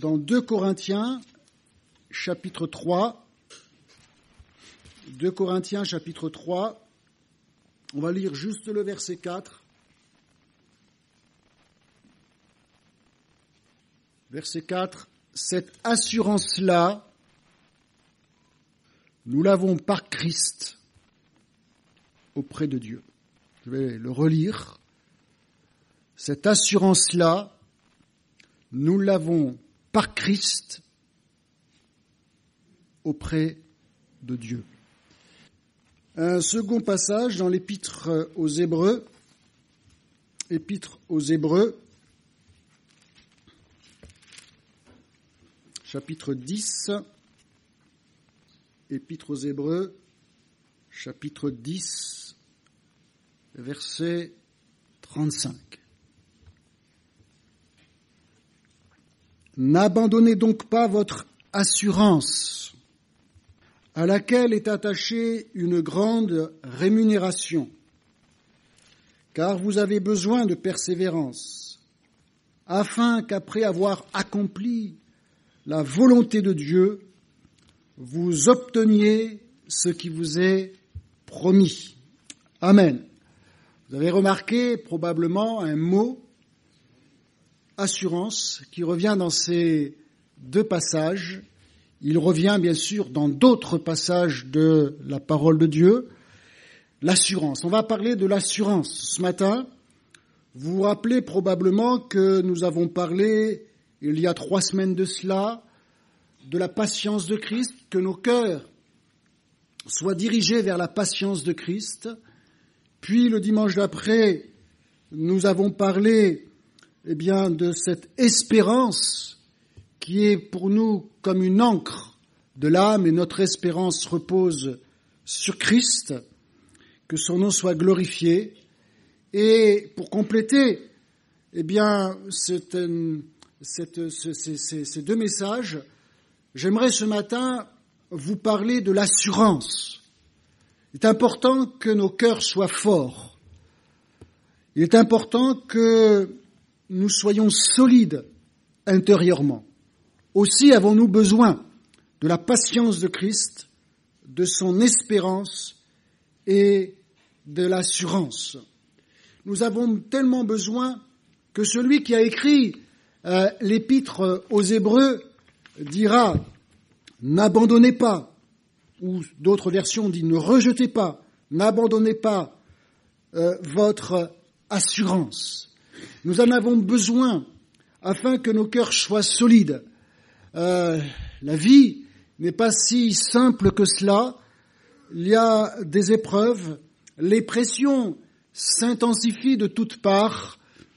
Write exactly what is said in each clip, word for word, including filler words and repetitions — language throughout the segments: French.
dans deux Corinthiens, chapitre trois. deux Corinthiens, chapitre trois. On va lire juste le verset quatre. Verset quatre. Cette assurance-là, nous l'avons par Christ auprès de Dieu. Je vais le relire. Cette assurance-là, nous l'avons par Christ auprès de Dieu. Un second passage dans l'épître aux Hébreux, épître aux Hébreux, chapitre dix, épître aux Hébreux, chapitre dix, verset trente-cinq. N'abandonnez donc pas votre assurance, à laquelle est attachée une grande rémunération, car vous avez besoin de persévérance, afin qu'après avoir accompli la volonté de Dieu, vous obteniez ce qui vous est promis. Amen. Vous avez remarqué probablement un mot, assurance, qui revient dans ces deux passages. Il revient bien sûr dans d'autres passages de la parole de Dieu. L'assurance. On va parler de l'assurance ce matin. Vous vous rappelez probablement que nous avons parlé, il y a trois semaines de cela, de la patience de Christ, que nos cœurs soient dirigés vers la patience de Christ. Puis le dimanche d'après, nous avons parlé eh bien, de cette espérance qui est pour nous comme une ancre de l'âme, et notre espérance repose sur Christ, que son nom soit glorifié. Et pour compléter eh bien, cette, cette, ce, ces, ces deux messages, j'aimerais ce matin vous parler de l'assurance. Il est important que nos cœurs soient forts. Il est important que nous soyons solides intérieurement. Aussi avons-nous besoin de la patience de Christ, de son espérance et de l'assurance. Nous avons tellement besoin que celui qui a écrit euh, l'épître aux Hébreux dira « N'abandonnez pas », ou d'autres versions disent « Ne rejetez pas, n'abandonnez pas euh, votre assurance ». Nous en avons besoin afin que nos cœurs soient solides. Euh, la vie n'est pas si simple que cela. Il y a des épreuves, les pressions s'intensifient de toutes parts,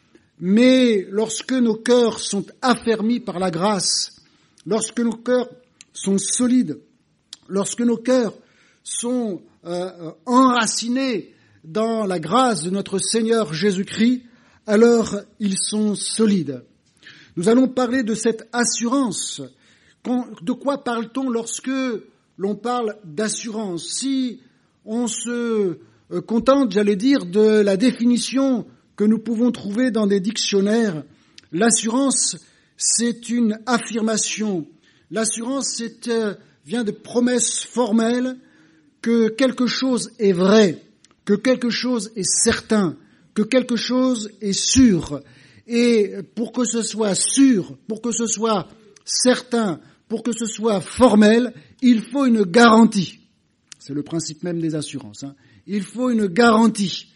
mais lorsque nos cœurs sont affermis par la grâce, lorsque nos cœurs sont solides, lorsque nos cœurs sont euh, enracinés dans la grâce de notre Seigneur Jésus-Christ, alors ils sont solides. Nous allons parler de cette assurance. De quoi parle-t-on lorsque l'on parle d'assurance? Si on se contente, j'allais dire, de la définition que nous pouvons trouver dans des dictionnaires, l'assurance, c'est une affirmation. L'assurance, c'est, euh, vient de promesses formelles que quelque chose est vrai, que quelque chose est certain, que quelque chose est sûr. Et pour que ce soit sûr, pour que ce soit certain, pour que ce soit formel, il faut une garantie. C'est le principe même des assurances, hein. Il faut une garantie.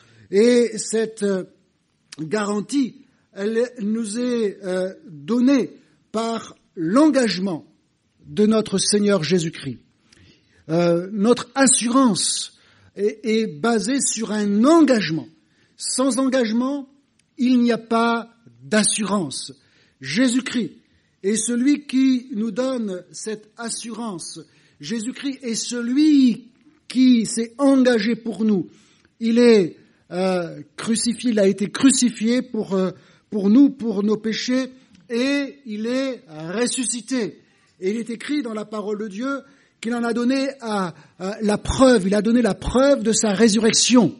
Et cette euh, garantie, elle nous est euh, donnée par l'engagement de notre Seigneur Jésus-Christ. Euh, notre assurance est, est basée sur un engagement. Sans engagement, il n'y a pas d'assurance. Jésus-Christ est celui qui nous donne cette assurance. Jésus-Christ est celui qui s'est engagé pour nous. Il est euh, crucifié, il a été crucifié pour, euh, pour nous, pour nos péchés, et il est ressuscité. Et il est écrit dans la parole de Dieu qu'il en a donné à, à la preuve, il a donné la preuve de sa résurrection.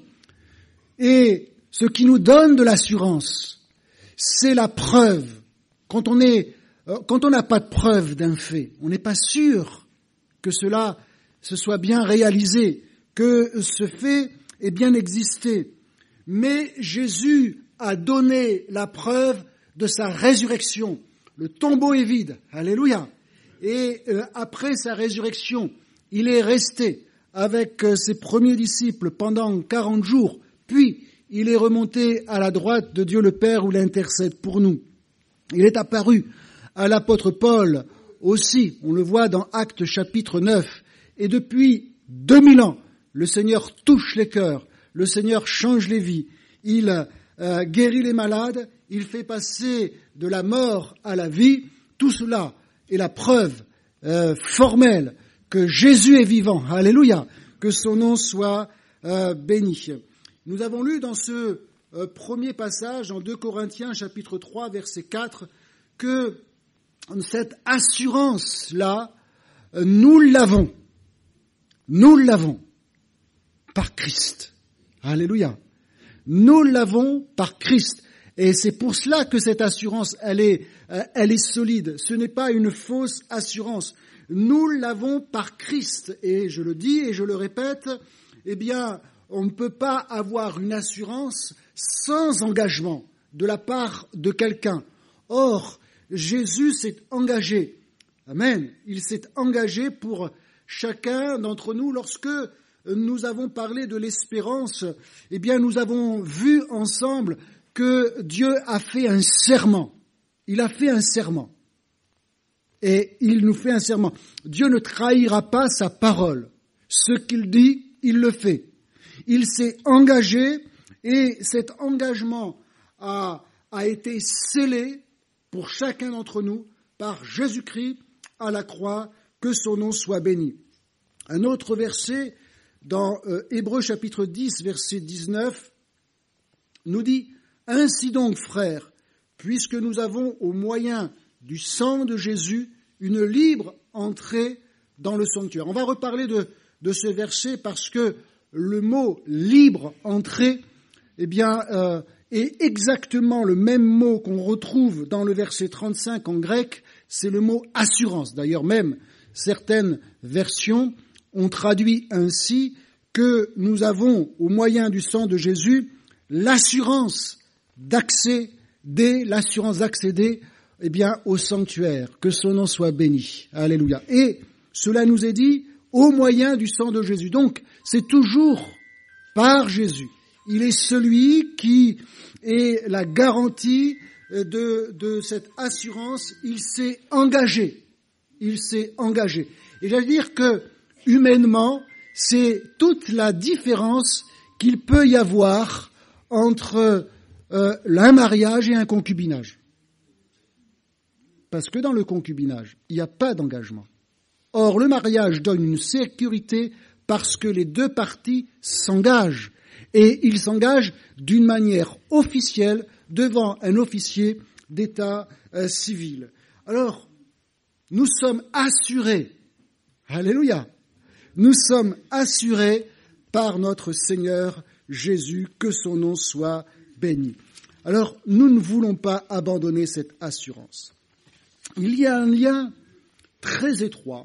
Et ce qui nous donne de l'assurance, c'est la preuve. Quand on est quand on n'a pas de preuve d'un fait, on n'est pas sûr que cela se soit bien réalisé, que ce fait ait bien existé. Mais Jésus a donné la preuve de sa résurrection. Le tombeau est vide. Alléluia. Et euh, après sa résurrection, il est resté avec euh, ses premiers disciples pendant quarante jours, puis il est remonté à la droite de Dieu le Père où il intercède pour nous. Il est apparu à l'apôtre Paul aussi, on le voit dans Actes chapitre neuf, et depuis deux mille ans, le Seigneur touche les cœurs, le Seigneur change les vies, il euh, guérit les malades, il fait passer de la mort à la vie. Tout cela est la preuve euh, formelle que Jésus est vivant. Alléluia, que son nom soit euh, béni. Nous avons lu dans ce euh, premier passage, en deux Corinthiens chapitre trois, verset quatre, que cette assurance-là, euh, nous l'avons. Nous l'avons par Christ. Alléluia. Nous l'avons par Christ. Et c'est pour cela que cette assurance, elle est, euh, elle est solide. Ce n'est pas une fausse assurance. Nous l'avons par Christ. Et je le dis et je le répète, eh bien, on ne peut pas avoir une assurance sans engagement de la part de quelqu'un. Or, Jésus s'est engagé. Amen. Il s'est engagé pour chacun d'entre nous. Lorsque nous avons parlé de l'espérance, eh bien, nous avons vu ensemble que Dieu a fait un serment. Il a fait un serment. Et il nous fait un serment. Dieu ne trahira pas sa parole. Ce qu'il dit, il le fait. Il s'est engagé et cet engagement a, a été scellé pour chacun d'entre nous par Jésus-Christ à la croix, que son nom soit béni. Un autre verset dans euh, Hébreux chapitre dix, verset dix-neuf, nous dit « Ainsi donc, frères, puisque nous avons au moyen du sang de Jésus une libre entrée dans le sanctuaire. » On va reparler de, de ce verset parce que le mot « libre entrée » eh bien, euh, est exactement le même mot qu'on retrouve dans le verset trente-cinq en grec, c'est le mot « assurance ». D'ailleurs, même certaines versions ont traduit ainsi que nous avons, au moyen du sang de Jésus, l'assurance d'accéder, l'assurance d'accéder, eh bien, au sanctuaire. Que son nom soit béni. Alléluia. Et cela nous est dit au moyen du sang de Jésus. Donc, c'est toujours par Jésus. Il est celui qui est la garantie de, de cette assurance. Il s'est engagé. Il s'est engagé. Et je veux dire que, humainement, c'est toute la différence qu'il peut y avoir entre euh, un mariage et un concubinage. Parce que dans le concubinage, il n'y a pas d'engagement. Or, le mariage donne une sécurité parce que les deux parties s'engagent. Et ils s'engagent d'une manière officielle devant un officier d'état euh, civil. Alors, nous sommes assurés, alléluia, nous sommes assurés par notre Seigneur Jésus, que son nom soit béni. Alors, nous ne voulons pas abandonner cette assurance. Il y a un lien très étroit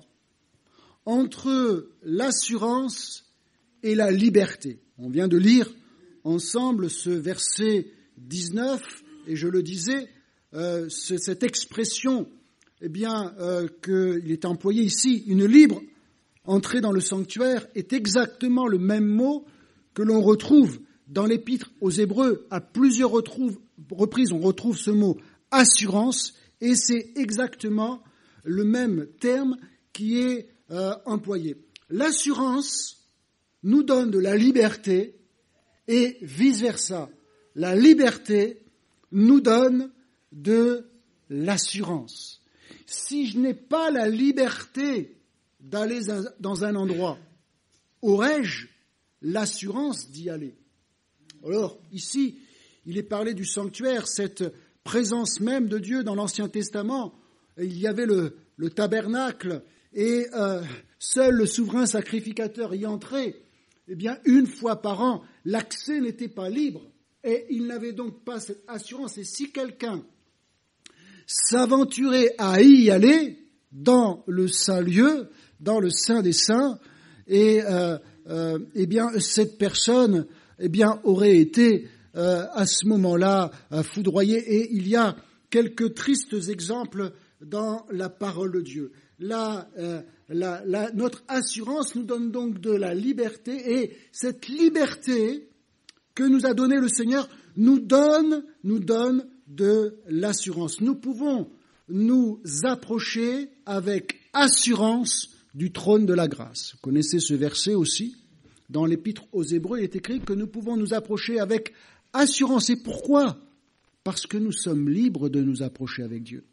entre l'assurance et la liberté. On vient de lire ensemble ce verset dix-neuf, et je le disais, euh, ce, cette expression, eh bien, euh, qu'il est employé ici, une libre entrée dans le sanctuaire, est exactement le même mot que l'on retrouve dans l'épître aux Hébreux. À plusieurs retrouve, reprises, on retrouve ce mot assurance, et c'est exactement le même terme qui est euh, employé. L'assurance nous donne de la liberté et vice-versa. La liberté nous donne de l'assurance. Si je n'ai pas la liberté d'aller dans un endroit, aurais-je l'assurance d'y aller? Alors, ici, il est parlé du sanctuaire, cette présence même de Dieu dans l'Ancien Testament. Il y avait le, le tabernacle et euh, seul le souverain sacrificateur y entrait. Eh bien, une fois par an, l'accès n'était pas libre et il n'avait donc pas cette assurance. Et si quelqu'un s'aventurer à y aller dans le saint lieu, dans le saint des saints, et euh, euh, eh bien cette personne eh bien aurait été euh, à ce moment-là euh, foudroyée. Et il y a quelques tristes exemples dans la parole de Dieu. La, euh, la, la, notre assurance nous donne donc de la liberté, et cette liberté que nous a donnée le Seigneur nous donne, nous donne de l'assurance. Nous pouvons nous approcher avec assurance du trône de la grâce. Vous connaissez ce verset aussi. Dans l'Épître aux Hébreux, il est écrit que nous pouvons nous approcher avec assurance. Et pourquoi ? Parce que nous sommes libres de nous approcher avec Dieu.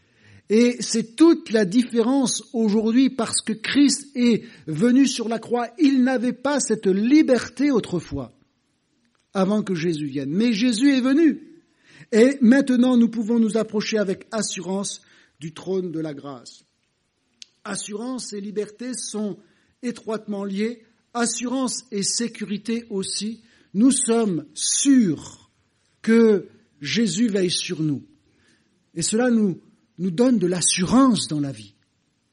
Et c'est toute la différence aujourd'hui, parce que Christ est venu sur la croix. Il n'avait pas cette liberté autrefois, avant que Jésus vienne. Mais Jésus est venu. Et maintenant, nous pouvons nous approcher avec assurance du trône de la grâce. Assurance et liberté sont étroitement liées. Assurance et sécurité aussi. Nous sommes sûrs que Jésus veille sur nous. Et cela nous, nous donne de l'assurance dans la vie.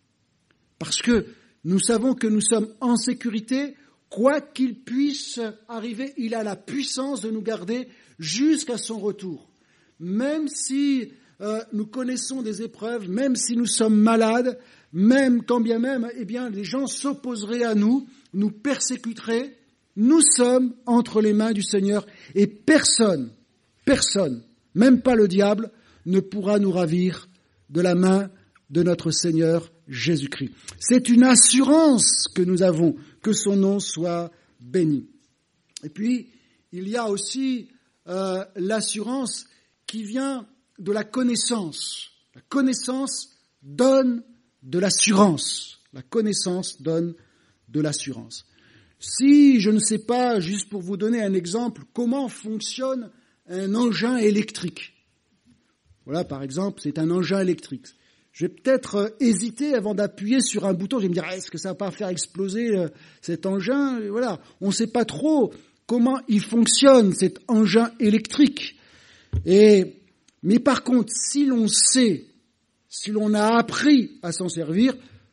Parce que nous savons que nous sommes en sécurité. Quoi qu'il puisse arriver, il a la puissance de nous garder jusqu'à son retour. Même si euh, nous connaissons des épreuves, même si nous sommes malades, même quand bien même, eh bien, les gens s'opposeraient à nous, nous persécuteraient, nous sommes entre les mains du Seigneur, et personne, personne, même pas le diable, ne pourra nous ravir de la main de notre Seigneur Jésus-Christ. C'est une assurance que nous avons, que son nom soit béni. Et puis, il y a aussi euh, l'assurance qui vient de la connaissance. La connaissance donne de l'assurance. La connaissance donne de l'assurance. Si, je ne sais pas, juste pour vous donner un exemple, comment fonctionne un engin électrique. Voilà, par exemple, c'est un engin électrique. Je vais peut-être hésiter avant d'appuyer sur un bouton. Je vais me dire, est-ce que ça va pas faire exploser cet engin ? Voilà, on ne sait pas trop comment il fonctionne, cet engin électrique. Et, mais par contre, si l'on sait, si l'on a appris à s'en servir,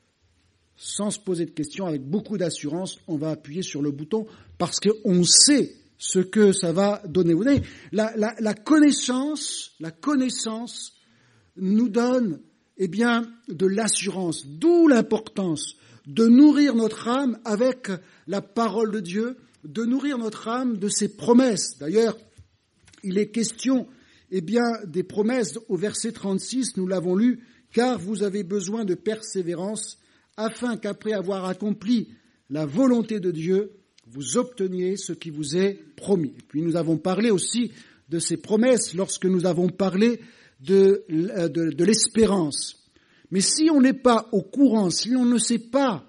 sans se poser de questions, avec beaucoup d'assurance, on va appuyer sur le bouton parce qu'on sait ce que ça va donner. Vous voyez, la, la, la connaissance, la connaissance nous donne, eh bien, de l'assurance. D'où l'importance de nourrir notre âme avec la parole de Dieu, de nourrir notre âme de ses promesses. D'ailleurs, il est question, eh bien, des promesses au verset trente-six, nous l'avons lu, car vous avez besoin de persévérance, afin qu'après avoir accompli la volonté de Dieu, vous obteniez ce qui vous est promis. Et puis nous avons parlé aussi de ces promesses lorsque nous avons parlé de, de, de l'espérance. Mais si on n'est pas au courant, si on ne sait pas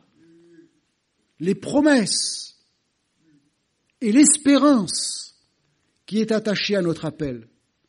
les promesses et l'espérance qui est attachée à notre appel,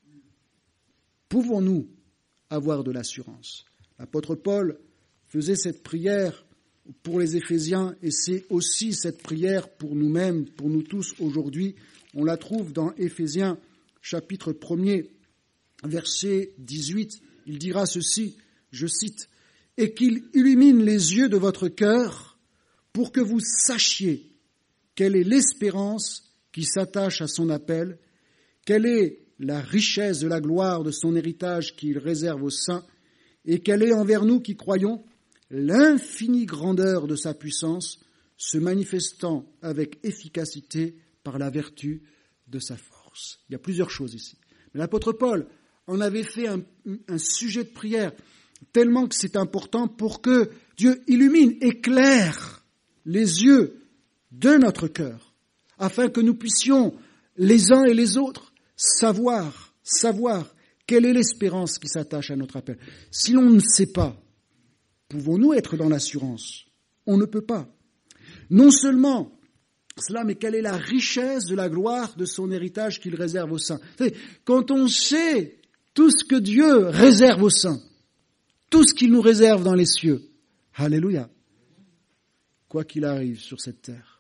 pouvons-nous avoir de l'assurance ? L'apôtre Paul faisait cette prière pour les Éphésiens, et c'est aussi cette prière pour nous-mêmes, pour nous tous aujourd'hui. On la trouve dans Éphésiens chapitre premier, verset dix-huit. Il dira ceci, je cite, « Et qu'il illumine les yeux de votre cœur pour que vous sachiez quelle est l'espérance qui s'attache à son appel, quelle est la richesse de la gloire de son héritage qu'il réserve aux saints, et quelle est envers nous qui croyons l'infinie grandeur de sa puissance, se manifestant avec efficacité par la vertu de sa force. » Il y a plusieurs choses ici. Mais l'apôtre Paul en avait fait un, un sujet de prière, tellement que c'est important pour que Dieu illumine, éclaire les yeux de notre cœur, afin que nous puissions, les uns et les autres, savoir, savoir quelle est l'espérance qui s'attache à notre appel. Si l'on ne sait pas, pouvons-nous être dans l'assurance ? On ne peut pas. Non seulement cela, mais quelle est la richesse de la gloire de son héritage qu'il réserve aux saints ? Quand on sait tout ce que Dieu réserve aux saints, tout ce qu'il nous réserve dans les cieux, alléluia, quoi qu'il arrive sur cette terre,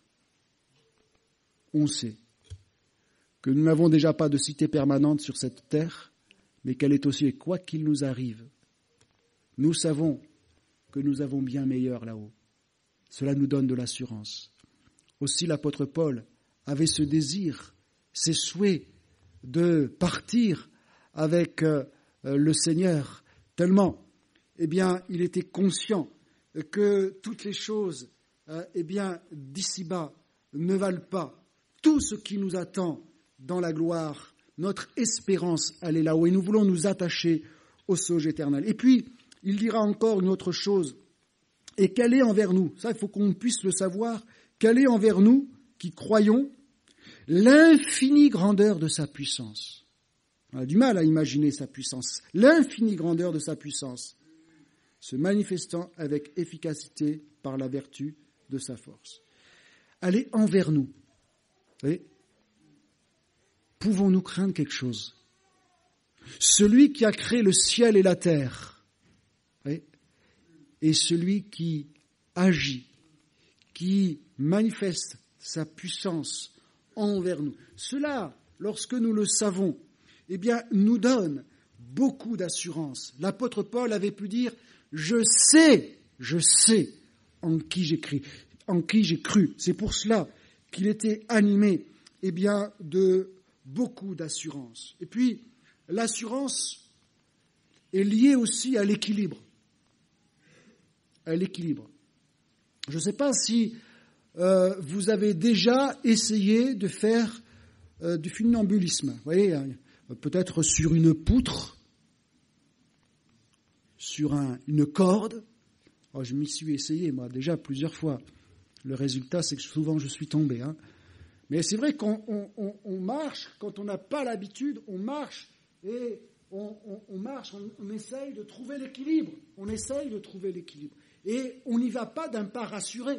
on sait que nous n'avons déjà pas de cité permanente sur cette terre, mais qu'elle est aussi, quoi qu'il nous arrive, nous savons que nous avons bien meilleur là-haut. Cela nous donne de l'assurance. Aussi l'apôtre Paul avait ce désir, ces souhaits de partir avec euh, le Seigneur, tellement, eh bien, il était conscient que toutes les choses, euh, eh bien, d'ici-bas ne valent pas. Tout ce qui nous attend dans la gloire, notre espérance, elle est là-haut, et nous voulons nous attacher au sauge éternel. Et puis, il dira encore une autre chose, et quelle est envers nous, ça il faut qu'on puisse le savoir, quelle est envers nous qui croyons l'infinie grandeur de sa puissance. On a du mal à imaginer sa puissance. L'infinie grandeur de sa puissance, se manifestant avec efficacité par la vertu de sa force. Elle est envers nous. Vous voyez ? Pouvons-nous craindre quelque chose ? Celui qui a créé le ciel et la terre, vous voyez, est celui qui agit, qui manifeste sa puissance envers nous. Cela, lorsque nous le savons, eh bien, nous donne beaucoup d'assurance. L'apôtre Paul avait pu dire « Je sais, je sais en qui j'ai cru. En qui j'ai cru. » C'est pour cela qu'il était animé eh bien, de beaucoup d'assurance. Et puis, l'assurance est liée aussi à l'équilibre. À l'équilibre. Je ne sais pas si euh, vous avez déjà essayé de faire euh, du funambulisme. Vous voyez, hein, peut-être sur une poutre, sur un, une corde. Oh, je m'y suis essayé, moi, déjà plusieurs fois. Le résultat, c'est que souvent je suis tombé. Hein. Mais c'est vrai qu'on on, on, on marche, quand on n'a pas l'habitude, on marche et on, on, on marche, on, on essaye de trouver l'équilibre. On essaye de trouver l'équilibre. Et on n'y va pas d'un pas rassuré.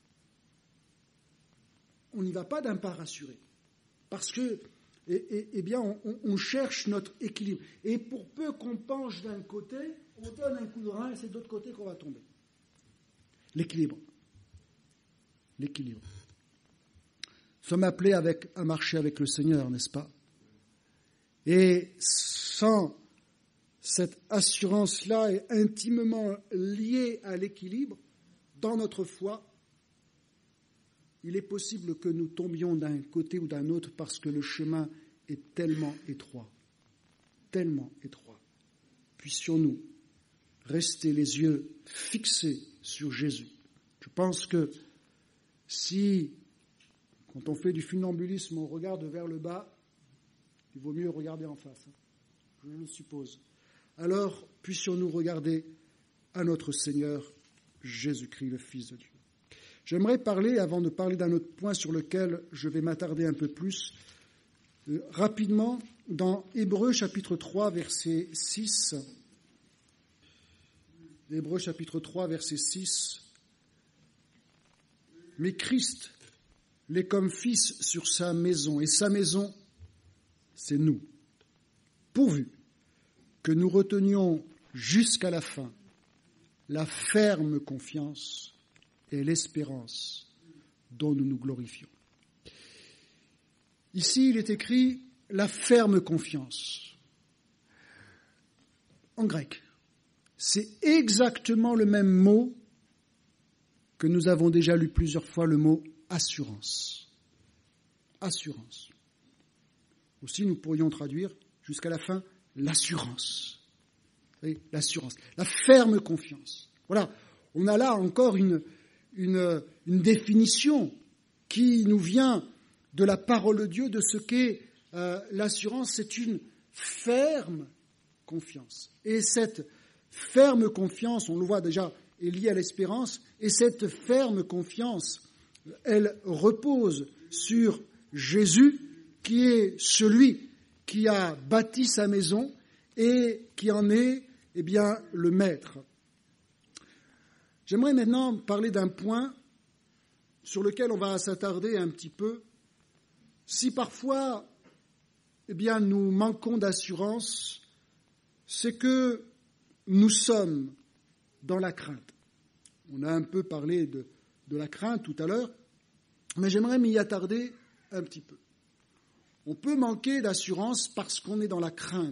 On n'y va pas d'un pas rassuré. Parce que, eh, eh, eh bien, on, on cherche notre équilibre. Et pour peu qu'on penche d'un côté, on donne un coup de rein et c'est de l'autre côté qu'on va tomber. L'équilibre. L'équilibre. Nous sommes appelés avec, à marcher avec le Seigneur, n'est-ce pas ? Et sans cette assurance-là est intimement liée à l'équilibre dans notre foi, il est possible que nous tombions d'un côté ou d'un autre parce que le chemin est tellement étroit, tellement étroit. Puissions-nous rester les yeux fixés sur Jésus. Je pense que si, quand on fait du funambulisme, on regarde vers le bas, il vaut mieux regarder en face, je le suppose. Alors, puissions-nous regarder à notre Seigneur Jésus-Christ, le Fils de Dieu. J'aimerais parler, avant de parler d'un autre point sur lequel je vais m'attarder un peu plus, euh, rapidement, dans Hébreux chapitre trois, verset six. Hébreux chapitre trois, verset six. Mais Christ l'est comme fils sur sa maison, et sa maison, c'est nous. Pourvu que nous retenions jusqu'à la fin la ferme confiance et l'espérance dont nous nous glorifions. Ici, il est écrit la ferme confiance. En grec, c'est exactement le même mot que nous avons déjà lu plusieurs fois, le mot assurance. Assurance. Aussi, nous pourrions traduire jusqu'à la fin l'assurance. Vous voyez, l'assurance, la ferme confiance. Voilà, on a là encore une, une, une définition qui nous vient de la parole de Dieu de ce qu'est euh, l'assurance. C'est une ferme confiance. Et cette ferme confiance, on le voit déjà, est liée à l'espérance. Et cette ferme confiance, elle repose sur Jésus, qui est celui qui a bâti sa maison et qui en est, eh bien, le maître. J'aimerais maintenant parler d'un point sur lequel on va s'attarder un petit peu. Si parfois, eh bien, nous manquons d'assurance, c'est que nous sommes dans la crainte. On a un peu parlé de, de la crainte tout à l'heure, mais j'aimerais m'y attarder un petit peu. On peut manquer d'assurance parce qu'on est dans la crainte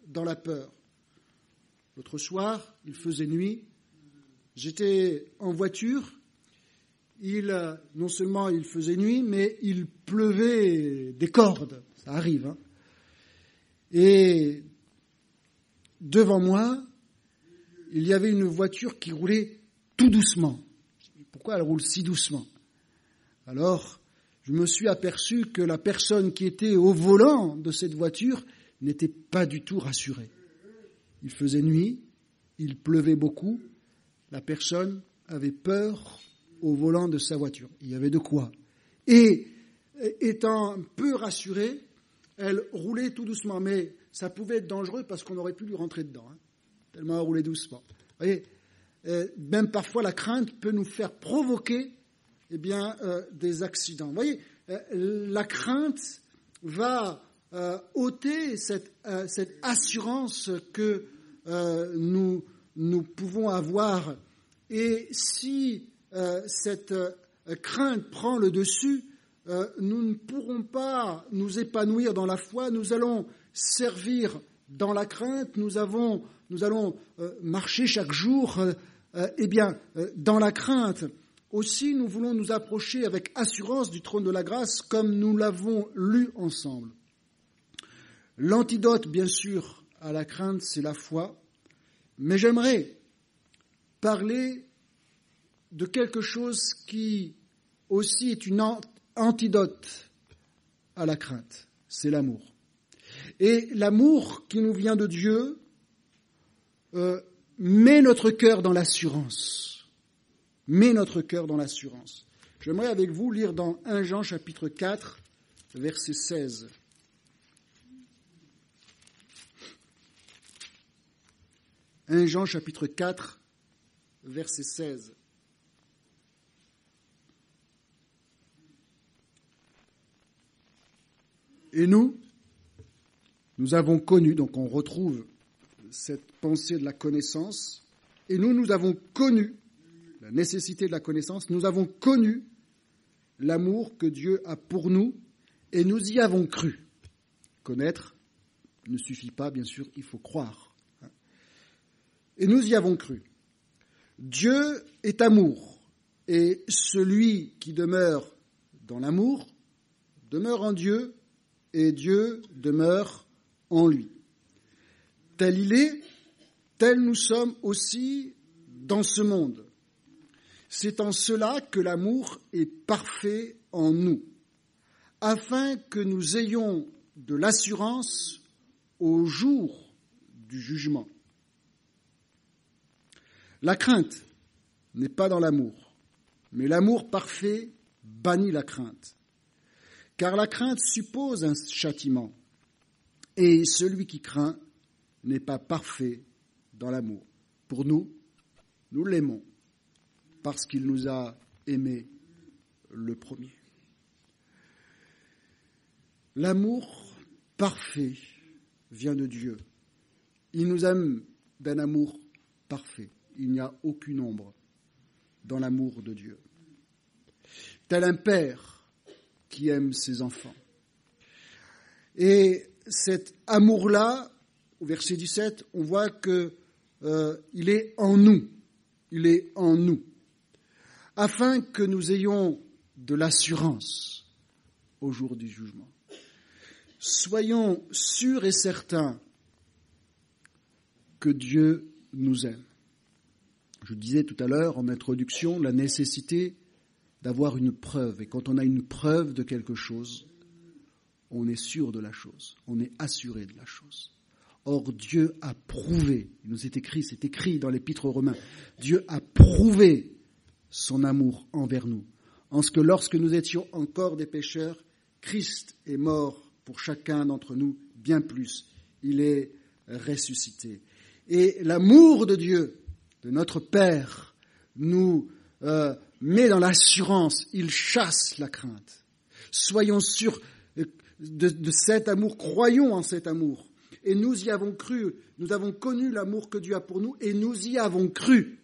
dans la peur. L'autre soir, il faisait nuit, j'étais en voiture, il, non seulement il faisait nuit, mais il pleuvait des cordes, ça arrive. Hein. Et devant moi, il y avait une voiture qui roulait tout doucement. Pourquoi elle roule si doucement ? Alors, je me suis aperçu que la personne qui était au volant de cette voiture n'était pas du tout rassurée. Il faisait nuit, il pleuvait beaucoup, la personne avait peur au volant de sa voiture. Il y avait de quoi. Et étant peu rassurée, elle roulait tout doucement, mais ça pouvait être dangereux parce qu'on aurait pu lui rentrer dedans, hein, tellement elle roulait doucement. Vous voyez, euh, même parfois la crainte peut nous faire provoquer eh bien, euh, des accidents. Vous voyez, euh, la crainte va euh, ôter cette, euh, cette assurance que euh, nous, nous pouvons avoir. Et si euh, cette euh, crainte prend le dessus, euh, nous ne pourrons pas nous épanouir dans la foi, nous allons servir dans la crainte, nous, avons, nous allons euh, marcher chaque jour euh, euh, eh bien, euh, dans la crainte. Aussi, nous voulons nous approcher avec assurance du trône de la grâce comme nous l'avons lu ensemble. L'antidote, bien sûr, à la crainte, c'est la foi, mais j'aimerais parler de quelque chose qui aussi est une antidote à la crainte, c'est l'amour. Et l'amour qui nous vient de Dieu euh, met notre cœur dans l'assurance. Met notre cœur dans l'assurance. J'aimerais avec vous lire dans premier Jean chapitre quatre, verset seize. premier Jean chapitre quatre, verset seize. Et nous, nous avons connu, donc on retrouve cette pensée de la connaissance, et nous, nous avons connu la nécessité de la connaissance, nous avons connu l'amour que Dieu a pour nous et nous y avons cru. Connaître ne suffit pas, bien sûr, il faut croire. Et nous y avons cru. Dieu est amour et celui qui demeure dans l'amour demeure en Dieu et Dieu demeure en lui. Tel il est, tel nous sommes aussi dans ce monde. C'est en cela que l'amour est parfait en nous, afin que nous ayons de l'assurance au jour du jugement. La crainte n'est pas dans l'amour, mais l'amour parfait bannit la crainte, car la crainte suppose un châtiment, et celui qui craint n'est pas parfait dans l'amour. Pour nous, nous l'aimons, parce qu'il nous a aimés le premier. L'amour parfait vient de Dieu. Il nous aime d'un amour parfait. Il n'y a aucune ombre dans l'amour de Dieu. Tel un père qui aime ses enfants. Et cet amour-là, au verset dix-sept, on voit qu'il euh, est en nous. Il est en nous. Afin que nous ayons de l'assurance au jour du jugement. Soyons sûrs et certains que Dieu nous aime. Je disais tout à l'heure en introduction la nécessité d'avoir une preuve. Et quand on a une preuve de quelque chose, on est sûr de la chose, on est assuré de la chose. Or, Dieu a prouvé, il nous est écrit, c'est écrit dans l'Épître aux Romains, Dieu a prouvé son amour envers nous, en ce que lorsque nous étions encore des pécheurs, Christ est mort pour chacun d'entre nous, bien plus, il est ressuscité. Et l'amour de Dieu, de notre Père, nous euh, met dans l'assurance, il chasse la crainte. Soyons sûrs de, de cet amour, croyons en cet amour. Et nous y avons cru, nous avons connu l'amour que Dieu a pour nous, et nous y avons cru.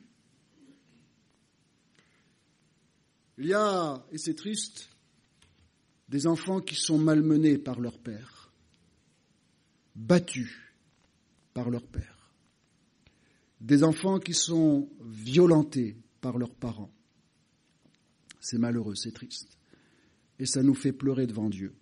Il y a, et c'est triste, des enfants qui sont malmenés par leur père, battus, par leur père. Des enfants qui sont violentés par leurs parents. C'est malheureux, c'est triste. Et ça nous fait pleurer devant Dieu.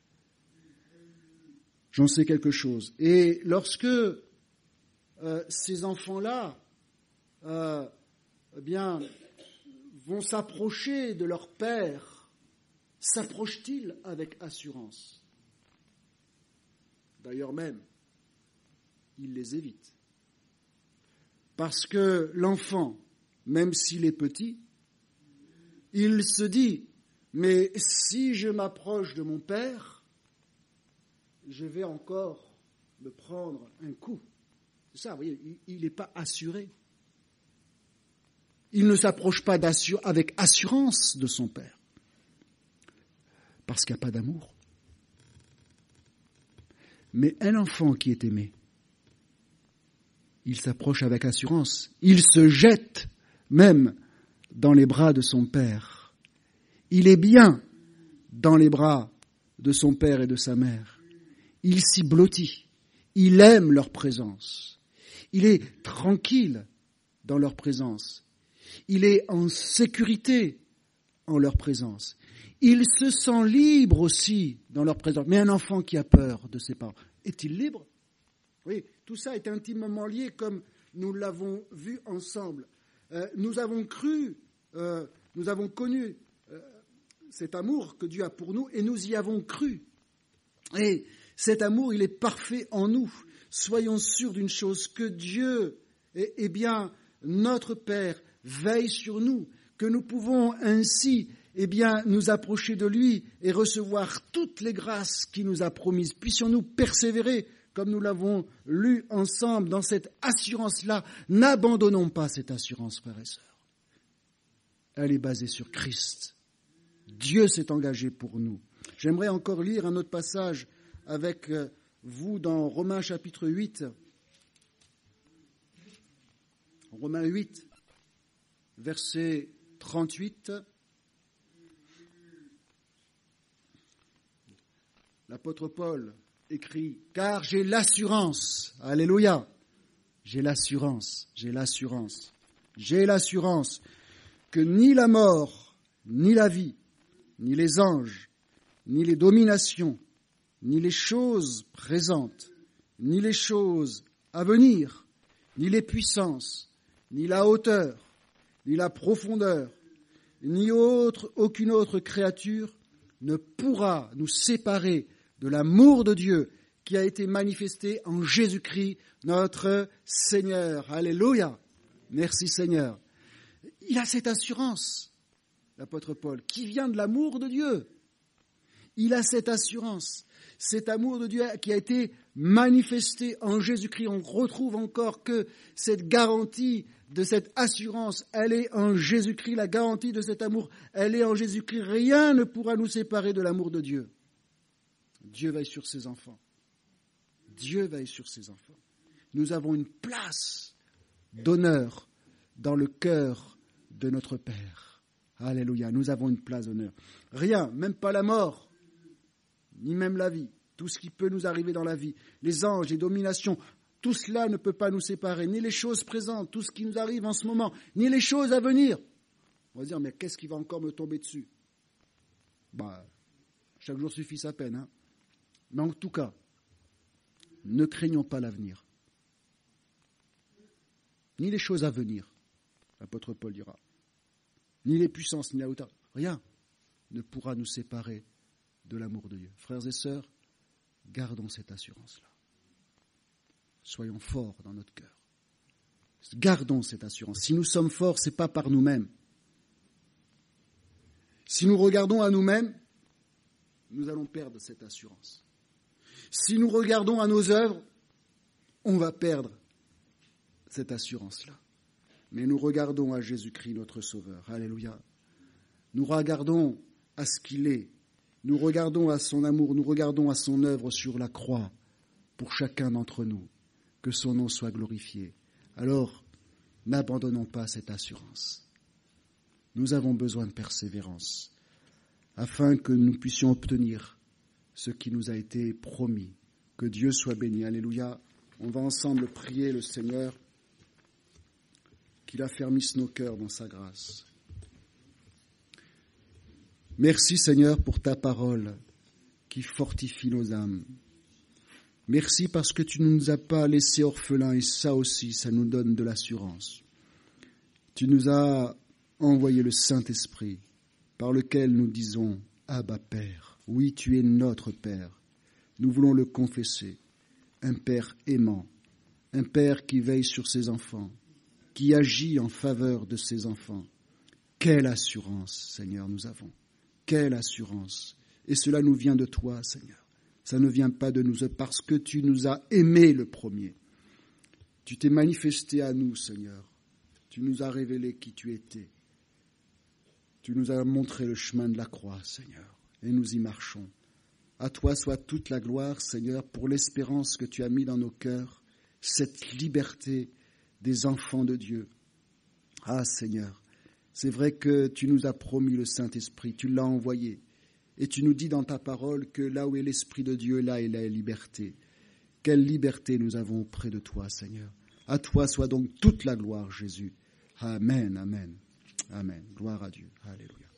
J'en sais quelque chose. Et lorsque euh, ces enfants-là euh, eh bien, vont s'approcher de leur père, s'approchent-ils avec assurance? D'ailleurs même, ils les évitent. Parce que l'enfant, même s'il est petit, il se dit, mais si je m'approche de mon père, je vais encore me prendre un coup. C'est ça, vous voyez, il n'est pas assuré. Il ne s'approche pas d'assur- avec assurance de son père. Parce qu'il n'y a pas d'amour. Mais un enfant qui est aimé, il s'approche avec assurance. Il se jette même dans les bras de son père. Il est bien dans les bras de son père et de sa mère. Il s'y blottit. Il aime leur présence. Il est tranquille dans leur présence. Il est en sécurité en leur présence. Il se sent libre aussi dans leur présence. Mais un enfant qui a peur de ses parents, est-il libre? Oui, tout ça est intimement lié comme nous l'avons vu ensemble. Euh, nous avons cru, euh, nous avons connu euh, cet amour que Dieu a pour nous et nous y avons cru. Et cet amour, il est parfait en nous. Soyons sûrs d'une chose, que Dieu, eh, eh bien, notre Père, veille sur nous, que nous pouvons ainsi eh bien, nous approcher de lui et recevoir toutes les grâces qu'il nous a promises. Puissions-nous persévérer, comme nous l'avons lu ensemble, dans cette assurance-là. N'abandonnons pas cette assurance, frères et sœurs. Elle est basée sur Christ. Dieu s'est engagé pour nous. J'aimerais encore lire un autre passage avec vous dans Romains chapitre huit. Romains huit, verset trente-huit. L'apôtre Paul écrit « Car j'ai l'assurance, alléluia, j'ai l'assurance, j'ai l'assurance, j'ai l'assurance que ni la mort, ni la vie, ni les anges, ni les dominations, ni les choses présentes, ni les choses à venir, ni les puissances, ni la hauteur, ni la profondeur, ni autre, aucune autre créature ne pourra nous séparer de l'amour de Dieu qui a été manifesté en Jésus-Christ, notre Seigneur. Alléluia. Merci Seigneur. Il a cette assurance, l'apôtre Paul, qui vient de l'amour de Dieu. Il a cette assurance, cet amour de Dieu qui a été manifesté en Jésus-Christ. On retrouve encore que cette garantie de cette assurance, elle est en Jésus-Christ. La garantie de cet amour, elle est en Jésus-Christ. Rien ne pourra nous séparer de l'amour de Dieu. Dieu veille sur ses enfants. Dieu veille sur ses enfants. Nous avons une place d'honneur dans le cœur de notre Père. Alléluia, nous avons une place d'honneur. Rien, même pas la mort, ni même la vie, tout ce qui peut nous arriver dans la vie, les anges, les dominations, tout cela ne peut pas nous séparer, ni les choses présentes, tout ce qui nous arrive en ce moment, ni les choses à venir. On va se dire, mais qu'est-ce qui va encore me tomber dessus? Bah, chaque jour suffit sa peine, hein. Mais en tout cas, ne craignons pas l'avenir, ni les choses à venir, l'apôtre Paul dira, ni les puissances, ni la hauteur, rien ne pourra nous séparer de l'amour de Dieu. Frères et sœurs, gardons cette assurance-là. Soyons forts dans notre cœur. Gardons cette assurance. Si nous sommes forts, ce n'est pas par nous-mêmes. Si nous regardons à nous-mêmes, nous allons perdre cette assurance. Si nous regardons à nos œuvres, on va perdre cette assurance-là. Mais nous regardons à Jésus-Christ, notre Sauveur. Alléluia. Nous regardons à ce qu'il est. Nous regardons à son amour. Nous regardons à son œuvre sur la croix pour chacun d'entre nous. Que son nom soit glorifié. Alors, n'abandonnons pas cette assurance. Nous avons besoin de persévérance afin que nous puissions obtenir ce qui nous a été promis. Que Dieu soit béni. Alléluia. On va ensemble prier le Seigneur qu'il affermisse nos cœurs dans sa grâce. Merci Seigneur pour ta parole qui fortifie nos âmes. Merci parce que tu ne nous as pas laissés orphelins et ça aussi, ça nous donne de l'assurance. Tu nous as envoyé le Saint-Esprit par lequel nous disons « Abba Père ». Oui, tu es notre Père. Nous voulons le confesser. Un Père aimant, un Père qui veille sur ses enfants, qui agit en faveur de ses enfants. Quelle assurance, Seigneur, nous avons. Quelle assurance. Et cela nous vient de toi, Seigneur. Ça ne vient pas de nous, parce que tu nous as aimés le premier. Tu t'es manifesté à nous, Seigneur. Tu nous as révélé qui tu étais. Tu nous as montré le chemin de la croix, Seigneur, et nous y marchons. À toi soit toute la gloire, Seigneur, pour l'espérance que tu as mis dans nos cœurs, cette liberté des enfants de Dieu. Ah, Seigneur, c'est vrai que tu nous as promis le Saint-Esprit, tu l'as envoyé, et tu nous dis dans ta parole que là où est l'Esprit de Dieu, là est la liberté. Quelle liberté nous avons auprès de toi, Seigneur. À toi soit donc toute la gloire, Jésus. Amen, amen, amen. Gloire à Dieu. Alléluia.